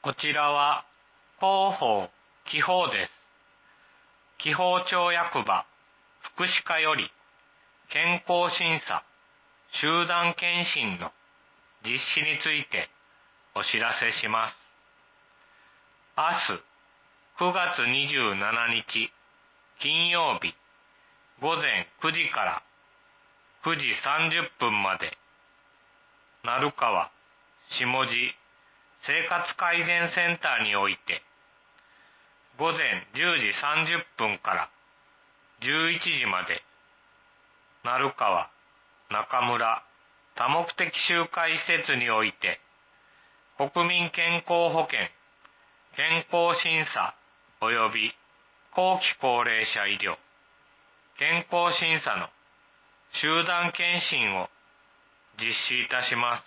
こちらは広報・気泡です。気泡町役場福祉課より健康審査集団検診の実施についてお知らせします。明日9月27日金曜日午前9時から9時30分まで鳴川下地生活改善センターにおいて午前10時30分から11時まで鳴川中村多目的集会施設において国民健康保険健康審査及び後期高齢者医療健康審査の集団検診を実施いたします。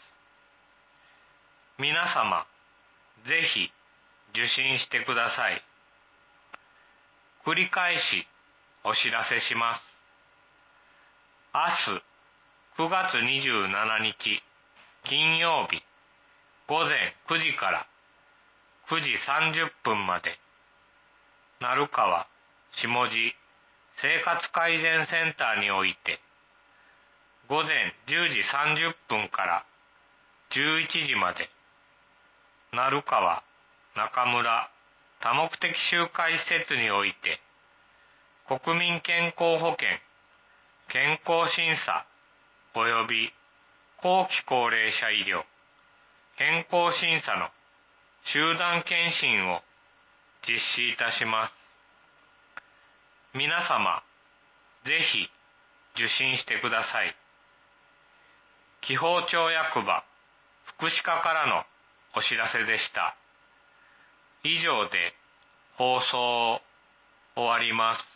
皆様、ぜひ受診してください。繰り返しお知らせします。明日9月27日金曜日午前9時から9時30分まで鳴川下地生活改善センターにおいて午前10時30分から11時まで鳴川中村多目的集会施設において国民健康保険健康審査及び後期高齢者医療健康審査の集団検診を実施いたします。皆様、ぜひ受診してください。気泡町役場福祉課からのお知らせでした。以上で放送を終わります。